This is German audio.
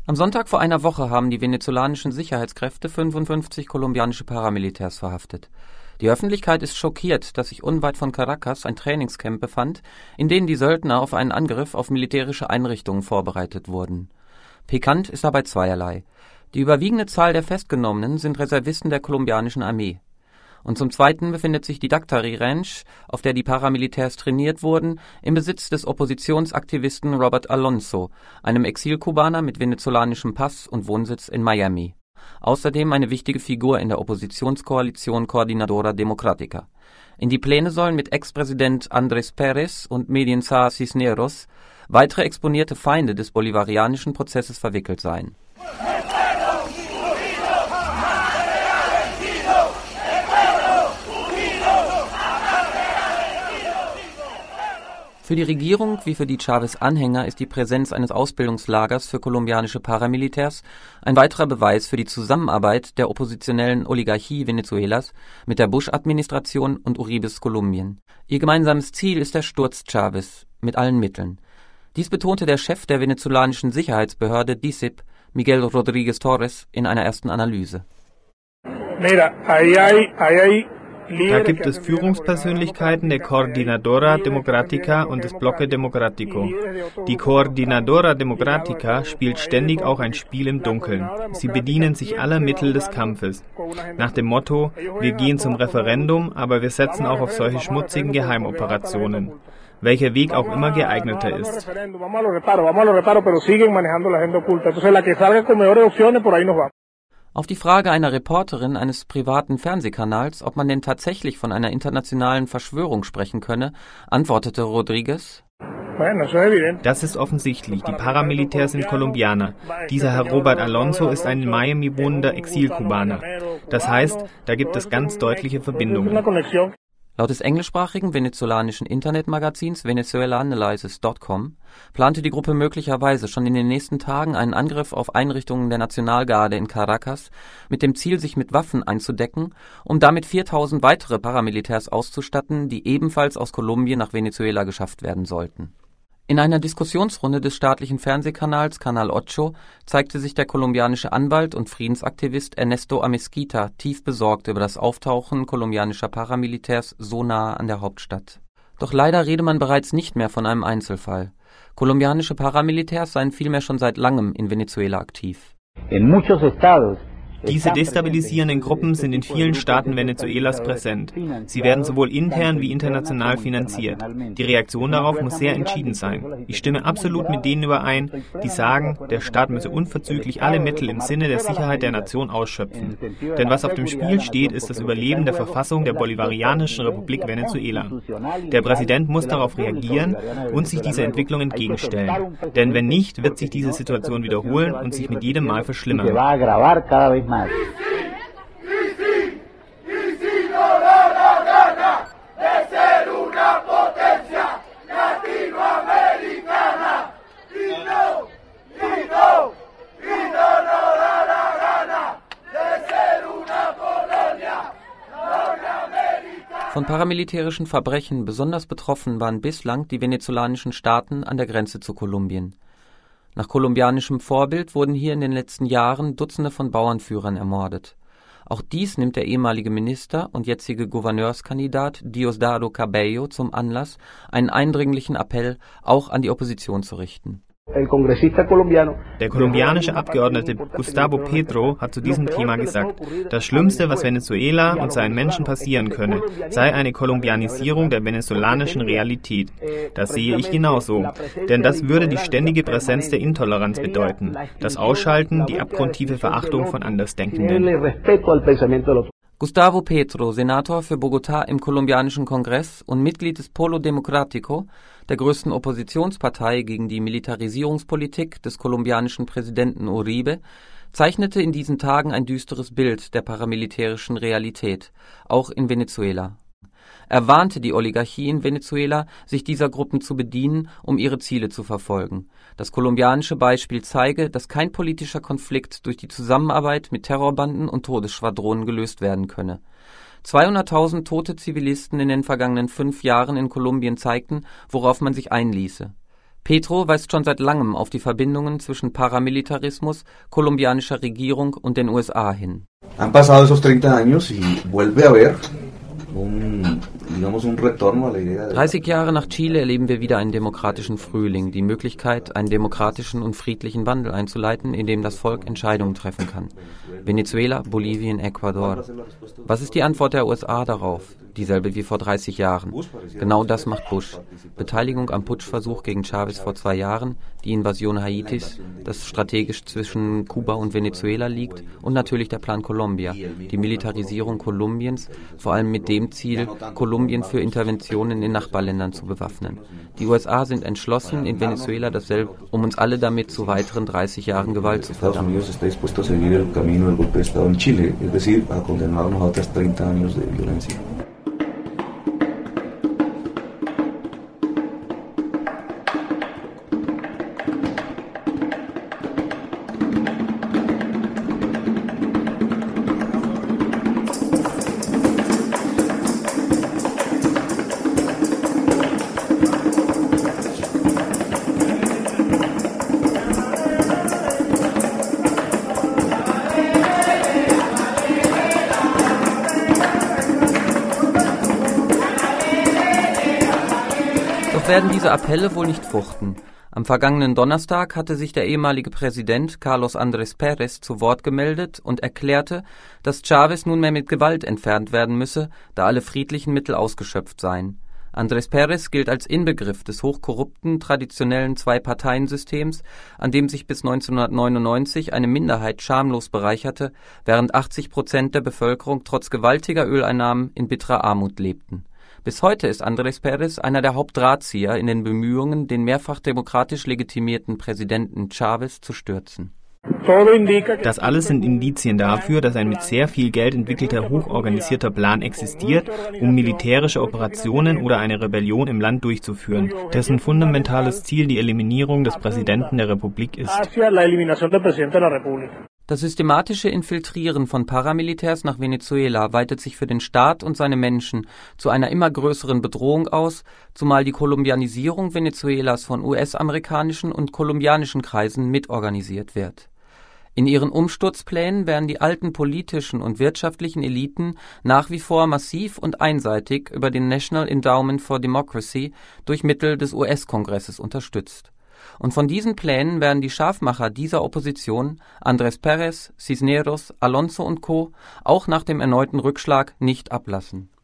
Am Sonntag vor einer Woche haben die venezolanischen Sicherheitskräfte 55 kolumbianische Paramilitärs verhaftet. Die Öffentlichkeit ist schockiert, dass sich unweit von Caracas ein Trainingscamp befand, in dem die Söldner auf einen Angriff auf militärische Einrichtungen vorbereitet wurden. Pikant ist dabei zweierlei. Die überwiegende Zahl der Festgenommenen sind Reservisten der kolumbianischen Armee. Und zum Zweiten befindet sich die Daktari Ranch, auf der die Paramilitärs trainiert wurden, im Besitz des Oppositionsaktivisten Robert Alonso, einem Exilkubaner mit venezolanischem Pass und Wohnsitz in Miami. Außerdem eine wichtige Figur in der Oppositionskoalition Coordinadora Democrática. In die Pläne sollen mit Ex-Präsident Andrés Pérez und Medienzar Cisneros weitere exponierte Feinde des bolivarianischen Prozesses verwickelt sein. Für die Regierung wie für die Chávez-Anhänger ist die Präsenz eines Ausbildungslagers für kolumbianische Paramilitärs ein weiterer Beweis für die Zusammenarbeit der oppositionellen Oligarchie Venezuelas mit der Bush-Administration und Uribes Kolumbien. Ihr gemeinsames Ziel ist der Sturz Chávez mit allen Mitteln. Dies betonte der Chef der venezolanischen Sicherheitsbehörde DICIP, Miguel Rodríguez Torres, in einer ersten Analyse. Da gibt es Führungspersönlichkeiten der Coordinadora Democrática und des Bloque Democrático. Die Coordinadora Democrática spielt ständig auch ein Spiel im Dunkeln. Sie bedienen sich aller Mittel des Kampfes. Nach dem Motto, wir gehen zum Referendum, aber wir setzen auch auf solche schmutzigen Geheimoperationen. Welcher Weg auch immer geeigneter ist. Auf die Frage einer Reporterin eines privaten Fernsehkanals, ob man denn tatsächlich von einer internationalen Verschwörung sprechen könne, antwortete Rodríguez: Das ist offensichtlich. Die Paramilitärs sind Kolumbianer. Dieser Herr Robert Alonso ist ein in Miami wohnender Exilkubaner. Das heißt, da gibt es ganz deutliche Verbindungen. Laut des englischsprachigen venezolanischen Internetmagazins venezuelaanalysis.com plante die Gruppe möglicherweise schon in den nächsten Tagen einen Angriff auf Einrichtungen der Nationalgarde in Caracas mit dem Ziel, sich mit Waffen einzudecken, um damit 4000 weitere Paramilitärs auszustatten, die ebenfalls aus Kolumbien nach Venezuela geschafft werden sollten. In einer Diskussionsrunde des staatlichen Fernsehkanals Canal 8 zeigte sich der kolumbianische Anwalt und Friedensaktivist Ernesto Amezquita tief besorgt über das Auftauchen kolumbianischer Paramilitärs so nahe an der Hauptstadt. Doch leider rede man bereits nicht mehr von einem Einzelfall. Kolumbianische Paramilitärs seien vielmehr schon seit langem in Venezuela aktiv. Diese destabilisierenden Gruppen sind in vielen Staaten Venezuelas präsent. Sie werden sowohl intern wie international finanziert. Die Reaktion darauf muss sehr entschieden sein. Ich stimme absolut mit denen überein, die sagen, der Staat müsse unverzüglich alle Mittel im Sinne der Sicherheit der Nation ausschöpfen. Denn was auf dem Spiel steht, ist das Überleben der Verfassung der Bolivarianischen Republik Venezuela. Der Präsident muss darauf reagieren und sich dieser Entwicklung entgegenstellen. Denn wenn nicht, wird sich diese Situation wiederholen und sich mit jedem Mal verschlimmern. Von paramilitärischen Verbrechen besonders betroffen waren bislang die venezolanischen Staaten an der Grenze zu Kolumbien. Nach kolumbianischem Vorbild wurden hier in den letzten Jahren Dutzende von Bauernführern ermordet. Auch dies nimmt der ehemalige Minister und jetzige Gouverneurskandidat Diosdado Cabello zum Anlass, einen eindringlichen Appell auch an die Opposition zu richten. Der kolumbianische Abgeordnete Gustavo Petro hat zu diesem Thema gesagt, das Schlimmste, was Venezuela und seinen Menschen passieren könne, sei eine Kolumbianisierung der venezolanischen Realität. Das sehe ich genauso, denn das würde die ständige Präsenz der Intoleranz bedeuten, das Ausschalten, die abgrundtiefe Verachtung von Andersdenkenden. Gustavo Petro, Senator für Bogotá im kolumbianischen Kongress und Mitglied des Polo Democrático, der größten Oppositionspartei gegen die Militarisierungspolitik des kolumbianischen Präsidenten Uribe, zeichnete in diesen Tagen ein düsteres Bild der paramilitärischen Realität, auch in Venezuela. Er warnte die Oligarchie in Venezuela, sich dieser Gruppen zu bedienen, um ihre Ziele zu verfolgen. Das kolumbianische Beispiel zeige, dass kein politischer Konflikt durch die Zusammenarbeit mit Terrorbanden und Todesschwadronen gelöst werden könne. 200.000 tote Zivilisten in den vergangenen 5 Jahren in Kolumbien zeigten, worauf man sich einließe. Petro weist schon seit langem auf die Verbindungen zwischen Paramilitarismus, kolumbianischer Regierung und den USA hin. Han pasado esos 30 años y vuelve a haber un 30 Jahre nach Chile erleben wir wieder einen demokratischen Frühling, die Möglichkeit, einen demokratischen und friedlichen Wandel einzuleiten, in dem das Volk Entscheidungen treffen kann. Venezuela, Bolivien, Ecuador. Was ist die Antwort der USA darauf? Dieselbe wie vor 30 Jahren. Genau das macht Bush. Beteiligung am Putschversuch gegen Chavez vor 2 Jahren, die Invasion Haitis, das strategisch zwischen Kuba und Venezuela liegt, und natürlich der Plan Colombia, die Militarisierung Kolumbiens, vor allem mit dem Ziel, Kolumbien für Interventionen in Nachbarländern zu bewaffnen. Die USA sind entschlossen, in Venezuela dasselbe, um uns alle damit zu weiteren 30 Jahren Gewalt zu verdammen. Doch werden diese Appelle wohl nicht fruchten. Am vergangenen Donnerstag hatte sich der ehemalige Präsident Carlos Andrés Pérez zu Wort gemeldet und erklärte, dass Chavez nunmehr mit Gewalt entfernt werden müsse, da alle friedlichen Mittel ausgeschöpft seien. Andrés Pérez gilt als Inbegriff des hochkorrupten, traditionellen Zwei-Parteien-Systems, an dem sich bis 1999 eine Minderheit schamlos bereicherte, während 80% der Bevölkerung trotz gewaltiger Öleinnahmen in bitterer Armut lebten. Bis heute ist Andrés Pérez einer der Hauptdrahtzieher in den Bemühungen, den mehrfach demokratisch legitimierten Präsidenten Chavez zu stürzen. Das alles sind Indizien dafür, dass ein mit sehr viel Geld entwickelter, hochorganisierter Plan existiert, um militärische Operationen oder eine Rebellion im Land durchzuführen, dessen fundamentales Ziel die Eliminierung des Präsidenten der Republik ist. Das systematische Infiltrieren von Paramilitärs nach Venezuela weitet sich für den Staat und seine Menschen zu einer immer größeren Bedrohung aus, zumal die Kolumbianisierung Venezuelas von US-amerikanischen und kolumbianischen Kreisen mitorganisiert wird. In ihren Umsturzplänen werden die alten politischen und wirtschaftlichen Eliten nach wie vor massiv und einseitig über den National Endowment for Democracy durch Mittel des US-Kongresses unterstützt. Und von diesen Plänen werden die Scharfmacher dieser Opposition, Andrés Pérez, Cisneros, Alonso und Co., auch nach dem erneuten Rückschlag nicht ablassen.